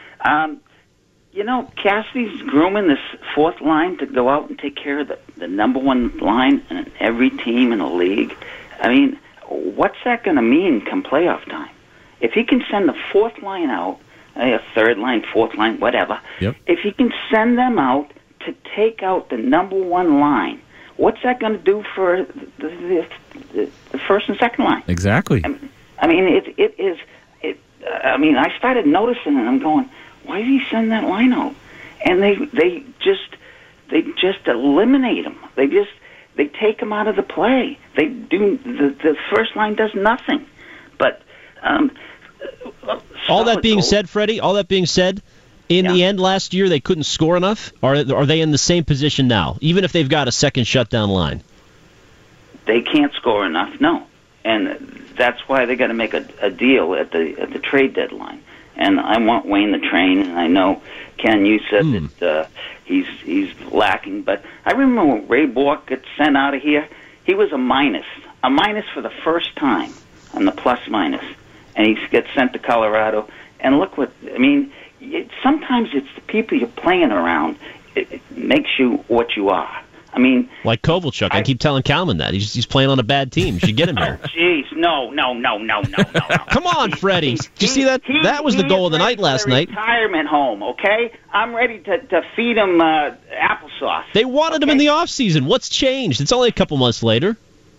Um, you know, Cassidy's grooming this fourth line to go out and take care of the, the number one line in every team in the league. I mean, what's that going to mean come playoff time? If he can send the fourth line out, a third line, fourth line, whatever, yep. if he can send them out to take out the number one line, what's that going to do for the, the, the, the first and second line? Exactly. I mean, I mean it, it is. It. I mean, I started noticing it, and I'm going, why did he send that line out? And they they just they just eliminate him. They just they take him out of the play. They do the the first line does nothing. But um, all that being goal. said, Freddie, all that being said, in yeah. the end last year they couldn't score enough. Are are they in the same position now, even if they've got a second shutdown line? They can't score enough. No, and that's why they got to make a, a deal at the at the trade deadline. And I want Wayne the Train, and I know, Ken, you said mm. that uh, he's he's lacking. But I remember when Ray Bork got sent out of here, he was a minus, a minus for the first time on the plus minus. And he gets sent to Colorado. And look what, I mean, it, sometimes it's the people you're playing around. It, it makes you what you are. I mean, like Kovalchuk. I, I keep telling Kalman that. He's he's playing on a bad team. You should get him here. Jeez, no, no, no, no, no, no. Come on, Freddie. Did you see that? He, that was the goal of the night last night. Retirement home, okay? I'm ready to, to feed him uh, applesauce. They wanted okay? him in the off season. What's changed? It's only a couple months later.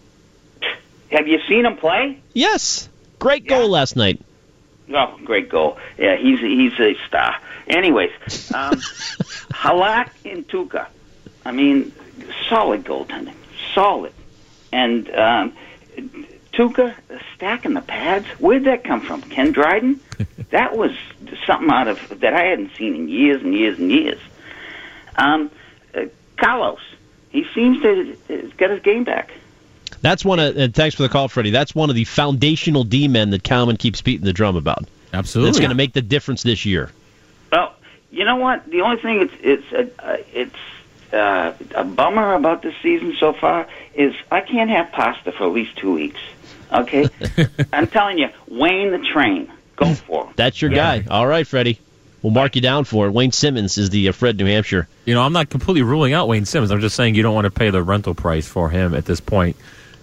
Have you seen him play? Yes. Great goal yeah. last night. Oh, great goal. Yeah, he's he's a star. Anyways, um, Halak and Tuukka. I mean, solid goaltending. Solid. And um, Tuukka stacking the pads. Where'd that come from? Ken Dryden? That was something out of that I hadn't seen in years and years and years. Um, uh, Carlos. He seems to uh, get his game back. That's one of, and thanks for the call, Freddie. That's one of the foundational D-men that Kalman keeps beating the drum about. Absolutely. It's going to make the difference this year. Well, you know what? The only thing it's it's a, uh, it's uh, a bummer about this season so far is I can't have pasta for at least two weeks. Okay? I'm telling you, Wayne the Train. Go for him. That's your yeah. guy. All right, Freddie. We'll mark you down for it. Wayne Simmons is the uh, Fred, New Hampshire. You know, I'm not completely ruling out Wayne Simmons. I'm just saying you don't want to pay the rental price for him at this point.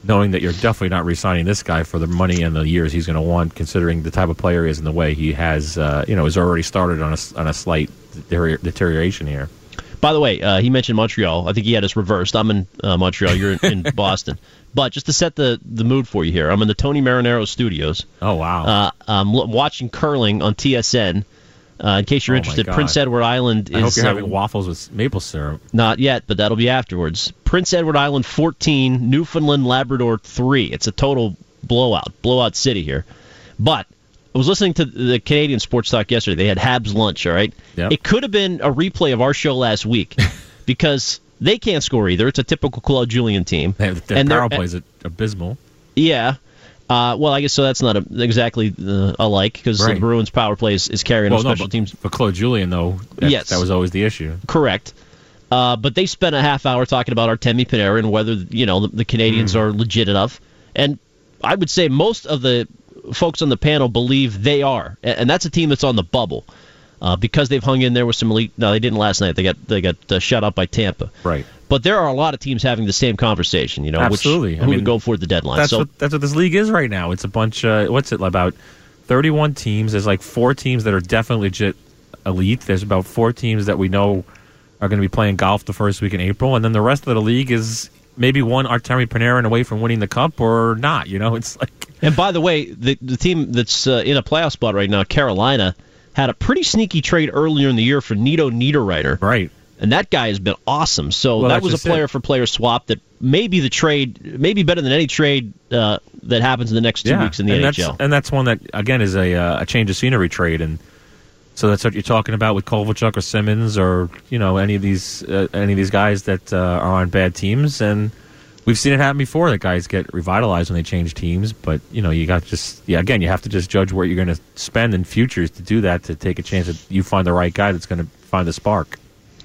knowing that you're definitely not re-signing this guy for the money and the years he's going to want, considering the type of player he is and the way he has, uh, you know, has already started on a, on a slight deterioration here. By the way, uh, he mentioned Montreal. I think he had us reversed. I'm in uh, Montreal. You're in, in Boston. But just to set the, the mood for you here, I'm in the Tony Marinaro studios. Oh, wow. Uh, I'm l- watching curling on T S N. Uh, in case you're oh interested, Prince Edward Island is... I hope you're uh, having waffles with maple syrup. Not yet, but that'll be afterwards. Prince Edward Island fourteen, Newfoundland Labrador three. It's a total blowout, blowout city here. But I was listening to the Canadian Sports Talk yesterday. They had Habs lunch, all right? Yep. It could have been a replay of our show last week because they can't score either. It's a typical Claude Julien team. They have, their and power play is abysmal. Yeah. Uh, well, I guess so. That's not a, exactly uh, alike because right. the Bruins' power play is, is carrying well, on special no, teams. For Claude Julien, though, that, yes. that was always the issue. Correct. Uh, but they spent a half hour talking about Artemi Panarin and whether you know the, the Canadians mm. are legit enough. And I would say most of the folks on the panel believe they are, and that's a team that's on the bubble uh, because they've hung in there with some elite. No, they didn't last night. They got they got uh, shut out by Tampa. Right. But there are a lot of teams having the same conversation. You know, absolutely. Which, who I mean, would go for at the deadline? That's so what that's what this league is right now. It's a bunch. Uh, what's it about? thirty-one teams. There's like four teams that are definitely legit elite. There's about four teams that we know are going to be playing golf the first week in April, and then the rest of the league is maybe one Artemi Panarin away from winning the cup or not. You know, it's like. And by the way, the the team that's uh, in a playoff spot right now, Carolina, had a pretty sneaky trade earlier in the year for Nito Niederreiter. Right. And that guy has been awesome. So well, that was a player-for-player swap that may be the trade, maybe better than any trade uh, that happens in the next two yeah. weeks in the and N H L. That's, and that's one that, again, is a, uh, a change of scenery trade. And so that's what you're talking about with Kovalchuk or Simmons or, you know, any of these uh, any of these guys that uh, are on bad teams. And we've seen it happen before that guys get revitalized when they change teams. But, you know, you got just, yeah, again, you have to just judge where you're going to spend in futures to do that, to take a chance that you find the right guy that's going to find the spark.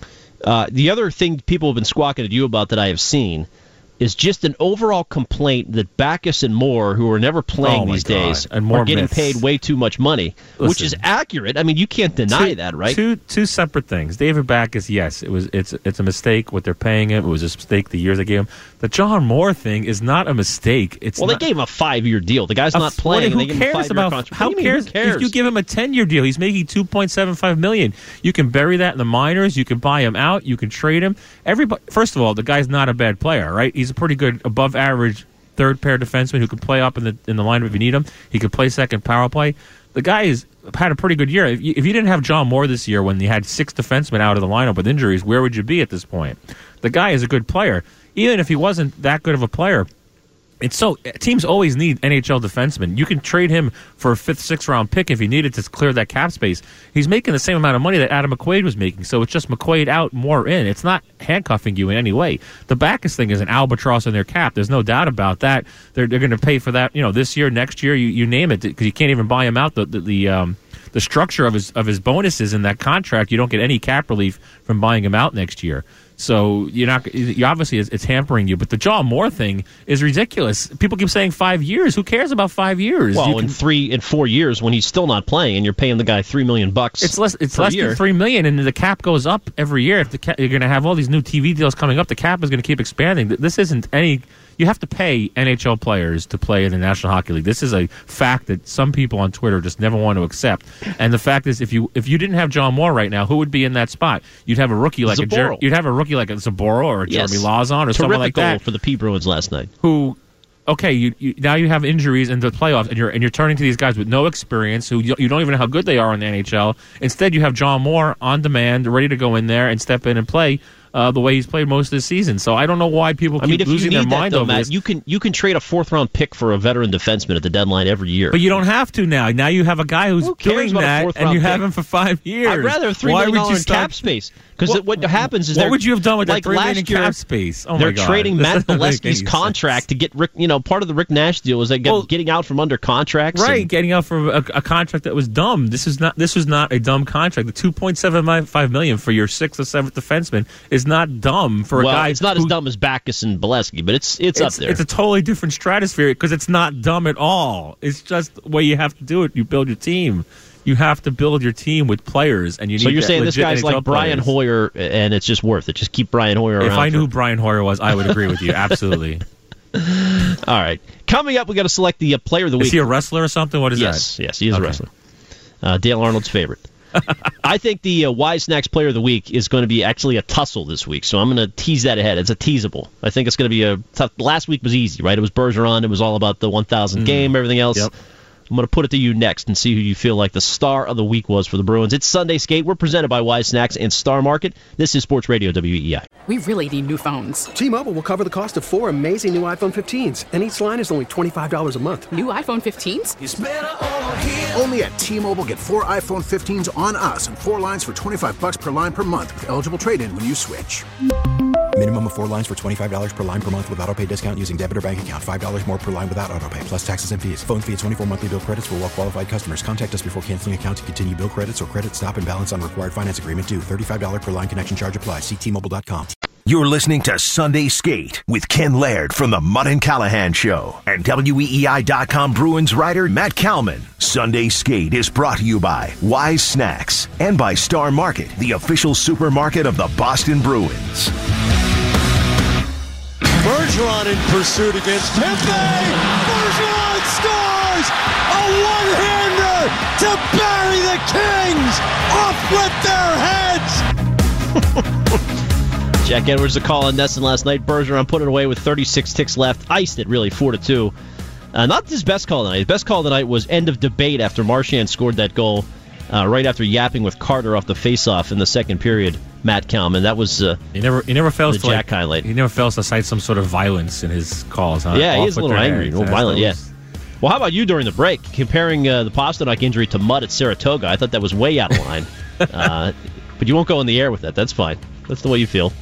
Uh, the other thing people have been squawking at you about that I have seen is just an overall complaint that Backes and Moore, who are never playing oh these God. days, and more are getting myths. paid way too much money, Listen, which is accurate. I mean, you can't deny two, that, right? Two two separate things. David Backes, yes, it was it's it's a mistake what they're paying him. It was a mistake the years they gave him. The John Moore thing is not a mistake. It's well, not, they gave him a five-year deal. The guy's not playing. Who and they gave him cares a about contract. how What do you cares, mean, who cares if you give him a ten-year deal? He's making two point seven five million dollars. You can bury that in the minors. You can buy him out. You can trade him. Everybody. First of all, the guy's not a bad player, right? He's a pretty good, above-average third pair defenseman who could play up in the in the lineup if you need him. He could play second power play. The guy has had a pretty good year. If you, if you didn't have John Moore this year when you had six defensemen out of the lineup with injuries, where would you be at this point? The guy is a good player. Even if he wasn't that good of a player, it's so teams always need N H L defensemen. You can trade him for a fifth, sixth round pick if you needed to clear that cap space. He's making the same amount of money that Adam McQuaid was making, so it's just McQuaid out, more in. It's not handcuffing you in any way. The Backes thing is an albatross in their cap. There's no doubt about that. They're they're going to pay for that. You know, this year, next year, you, you name it, because you can't even buy him out. The the, the um. The structure of his of his bonuses in that contract, you don't get any cap relief from buying him out next year. So you're not. You obviously it's, it's hampering you. But the John Moore thing is ridiculous. People keep saying five years. Who cares about five years? Well, you in can, three in four years when he's still not playing, and you're paying the guy three million bucks. It's less. It's per less year. than three million, and the cap goes up every year. If the cap, you're going to have all these new T V deals coming up, the cap is going to keep expanding. This isn't any. You have to pay N H L players to play in the National Hockey League. This is a fact that some people on Twitter just never want to accept. And the fact is, if you if you didn't have John Moore right now, who would be in that spot? You'd have a rookie like Zaboral. a Jer- you'd have a rookie like a Zaboral or a Yes. Jeremy Lauzon or Terrific someone like goal that for the P. Bruins last night. Who, okay, you, you now you have injuries in the playoffs, and you're and you're turning to these guys with no experience who you, you don't even know how good they are in the N H L. Instead, you have John Moore on demand, ready to go in there and step in and play. Uh, the way he's played most of the season. So I don't know why people keep I mean, if losing you their need that, mind though, over Matt, this. You can you can trade a fourth round pick for a veteran defenseman at the deadline every year. But you don't have to now. Now you have a guy who's Who cares doing about a that, fourth and round you have pick? him for five years. I'd rather have three why million would you dollars in start, cap space. Because what, what happens is what they're, would you have done with like that three million last in year, cap space? Oh my they're God. trading This Matt doesn't make Bolesky's any contract sense. to get Rick. You know, part of the Rick Nash deal was they get, Well, getting out from under contracts. Right, and, getting out for a, a contract that was dumb. This is not. This was not a dumb contract. The two point seven five million for your sixth or seventh defenseman is not dumb for well, a guy. it's not who, as dumb as Backes and Bolesky, but it's, it's it's up there. It's a totally different stratosphere because it's not dumb at all. It's just the way you have to do it. You build your team. You have to build your team with players, and you need. So you're that saying this legit guy's N H L like Brian players. Hoyer, and it's just worth it. Just keep Brian Hoyer around. If I knew for, who Brian Hoyer was, I would agree with you. Absolutely. All right. Coming up, we got to select the uh, player of the week. Is he a wrestler or something? What is yes, that? Yes, he is okay. a wrestler. Uh, Dale Arnold's favorite. I think the uh, Wise Snacks player of the week is going to be actually a tussle this week, so I'm going to tease that ahead. It's a teasable. I think it's going to be a tough. Last week was easy, right? It was Bergeron. It was all about the one thousand mm. game, everything else. Yep. I'm going to put it to you next and see who you feel like the star of the week was for the Bruins. It's Sunday Skate. We're presented by Wise Snacks and Star Market. This is Sports Radio W E I. We really need new phones. T-Mobile will cover the cost of four amazing new iPhone fifteens, and each line is only twenty-five dollars a month. New iPhone fifteens? It's better over here. Only at T-Mobile, get four iPhone fifteens on us and four lines for twenty-five dollars per line per month with eligible trade-in when you switch. Minimum of four lines for twenty-five dollars per line per month with autopay discount using debit or bank account. five dollars more per line without autopay, plus taxes and fees. Phone fee at twenty-four monthly bill credits for well-qualified customers. Contact us before canceling account to continue bill credits or credit stop and balance on required finance agreement due. thirty-five dollars per line connection charge applies. See T Mobile dot com. You're listening to Sunday Skate with Ken Laird from the Mudd and Callahan Show and W E E I dot com Bruins writer Matt Kalman. Sunday Skate is brought to you by Wise Snacks and by Star Market, the official supermarket of the Boston Bruins. Bergeron in pursuit against Kempe. Bergeron scores! A one-hander to bury the Kings off with their heads! Jack Edwards a call on Nesson last night. Bergeron put it away with thirty-six ticks left. Iced it, really, four to two. Uh, not his best call tonight. His best call tonight was end of debate after Marchand scored that goal uh, right after yapping with Carter off the faceoff in the second period. Matt Kalman. That was uh, he never he never fails the to Jack like, highlight. He never fails to cite some sort of violence in his calls. Huh? Yeah, Off he is a little angry, a little violent. Yeah. Well, how about you during the break comparing uh, the Pasternak injury to Mudd at Saratoga? I thought that was way out of line, uh, but you won't go in the air with that. That's fine. That's the way you feel.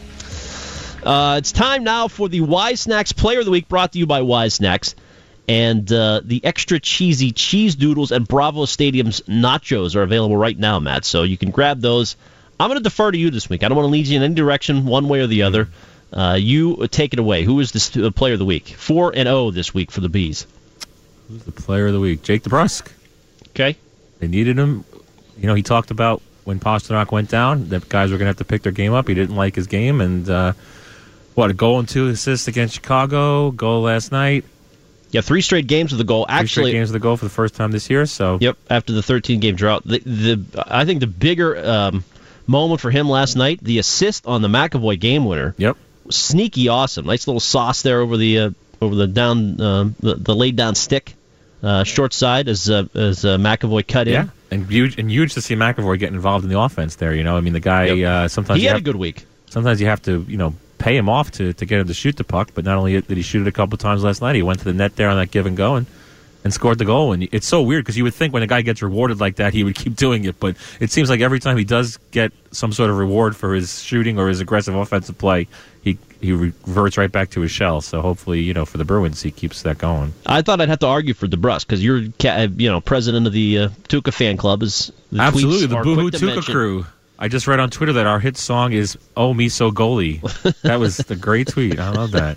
Uh, it's time now for the Wise Snacks Player of the Week, brought to you by Wise Snacks. And uh, the extra cheesy cheese doodles at Bravo Stadium's nachos are available right now, Matt. So you can grab those. I'm going to defer to you this week. I don't want to lead you in any direction, one way or the other. Uh, you take it away. Who is the uh, Player of the Week? four and oh this week for the Bees. Who's the Player of the Week? Jake DeBrusk. Okay. They needed him. You know, he talked about when Pasternak went down that guys were going to have to pick their game up. He didn't like his game. And, uh, what, a goal and two assists against Chicago, goal last night. Yeah, three straight games of the goal. Three Actually, straight games of the goal for the first time this year. So yep, after the thirteen-game drought. The, the I think the bigger um, moment for him last night, the assist on the McAvoy game winner. Yep, sneaky awesome. Nice little sauce there over the uh, over the down uh, the, the laid down stick, uh, short side as uh, as uh, McAvoy cut in. Yeah, and huge and huge to see McAvoy get involved in the offense there. You know, I mean the guy yep. uh, sometimes he you had have, a good week. Sometimes you have to you know. pay him off to, to get him to shoot the puck, but not only did he shoot it a couple times last night, he went to the net there on that give and go and, and scored the goal. And it's so weird because you would think when a guy gets rewarded like that, he would keep doing it, but it seems like every time he does get some sort of reward for his shooting or his aggressive offensive play, he he reverts right back to his shell. So hopefully, you know, for the Bruins, he keeps that going. I thought I'd have to argue for DeBrusk because you're, you know, president of the uh, Tuca fan club. Is the absolutely the Boohoo Tuca mention. Crew. I just read on Twitter that our hit song is "Oh Me So Goalie." That was a great tweet. I love that.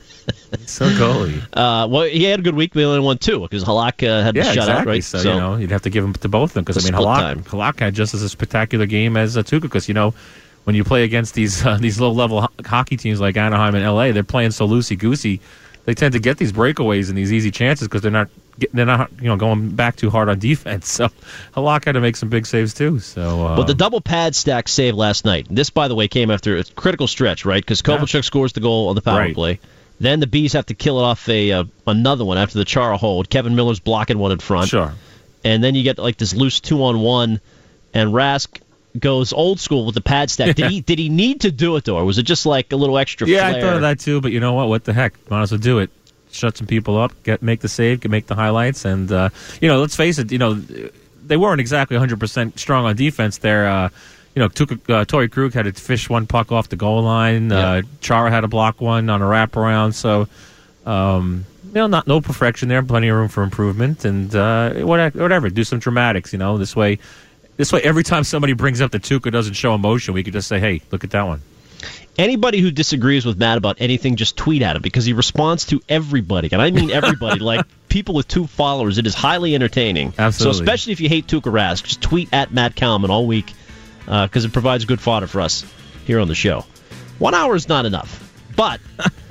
So goalie. Uh, well, he had a good week. We only won two because Halak uh, had yeah, the shutout, exactly. right? So, so you know, you'd have to give him to both of them because I mean, Halak, Halak had just as a spectacular game as uh, Tuca because you know when you play against these uh, these low level ho- hockey teams like Anaheim and L A, they're playing so loosey goosey. They tend to get these breakaways and these easy chances because they're not getting, they're not you know going back too hard on defense. So Halak had to make some big saves too. So, uh, but the double pad stack save last night. This, by the way, came after a critical stretch, right? Because Kovalchuk yeah. scores the goal on the power right. play. Then the Bees have to kill it off a uh, another one after the Chara hold. Kevin Miller's blocking one in front. Sure. And then you get like this loose two on one, and Rask goes old school with the pad stack. Did he did he need to do it though, or was it just like a little extra? Yeah, flair? I thought of that too. But you know what? What the heck? Might as well do it. Shut some people up. Get make the save. Get make the highlights. And uh, you know, let's face it. You know, they weren't exactly one hundred percent strong on defense there. Uh, you know, took uh, Torrey Krug had to fish one puck off the goal line. Yeah. Uh, Chara had to block one on a wraparound. So. Um, You know, not no perfection there, plenty of room for improvement, and uh, whatever. Do some dramatics, you know. This way, this way, every time somebody brings up the Tuca doesn't show emotion, we could just say, "Hey, look at that one." Anybody who disagrees with Matt about anything, just tweet at him because he responds to everybody, and I mean everybody, like people with two followers. It is highly entertaining. Absolutely. So, especially if you hate Tuukka Rask, just tweet at Matt Kalman all week because uh, it provides good fodder for us here on the show. One hour is not enough, but.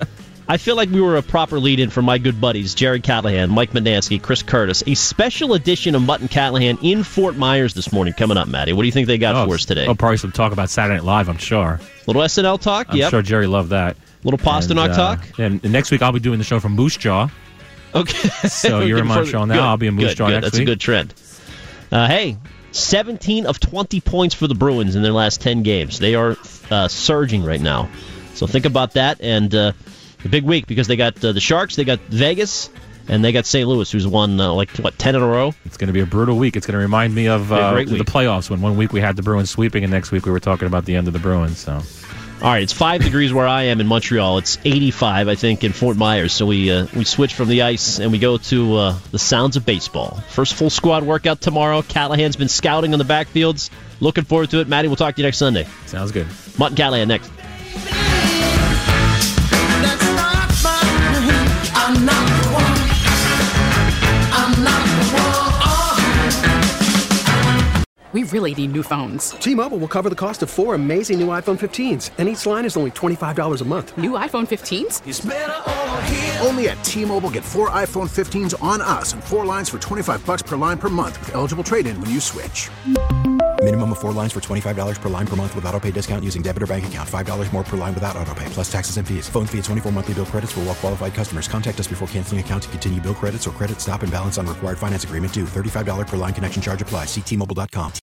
I feel like we were a proper lead-in for my good buddies, Jared Callahan, Mike Manansky, Chris Curtis. A special edition of Mutt and Callahan in Fort Myers this morning coming up, Matty. What do you think they got oh, for us today? Oh, probably some talk about Saturday Night Live, I'm sure. Little S N L talk? I'm yep. sure Jerry loved that. Little Pasternak and, uh, talk? And next week I'll be doing the show from Moose Jaw. Okay. So you're in my show now. Good, I'll be in Moose good, Jaw good. next That's week. That's a good trend. Uh, hey, seventeen of twenty points for the Bruins in their last ten games. They are uh, surging right now. So think about that. And uh, a big week because they got uh, the Sharks, they got Vegas, and they got Saint Louis, who's won, uh, like, what, ten in a row? It's going to be a brutal week. It's going to remind me of uh, the playoffs when one week we had the Bruins sweeping and next week we were talking about the end of the Bruins. So, all right, it's five degrees where I am in Montreal. It's eighty-five, I think, in Fort Myers. So we uh, we switch from the ice and we go to uh, the sounds of baseball. First full squad workout tomorrow. Callahan's been scouting on the backfields. Looking forward to it. Matty, we'll talk to you next Sunday. Sounds good. Mutt and Callahan next. I'm not the one. I'm not the one. We really need new phones. T-Mobile will cover the cost of four amazing new iPhone fifteens, and each line is only twenty-five dollars a month. New iPhone fifteens? It's better over here. Only at T-Mobile, get four iPhone fifteens on us and four lines for twenty-five bucks per line per month with eligible trade-in when you switch. Minimum of four lines for twenty-five dollars per line per month with autopay discount using debit or bank account. five dollars more per line without autopay, plus taxes and fees. Phone fee at twenty-four monthly bill credits for well-qualified customers. Contact us before canceling account to continue bill credits or credit stop and balance on required finance agreement due. thirty-five dollars per line connection charge applies. See T Mobile dot com.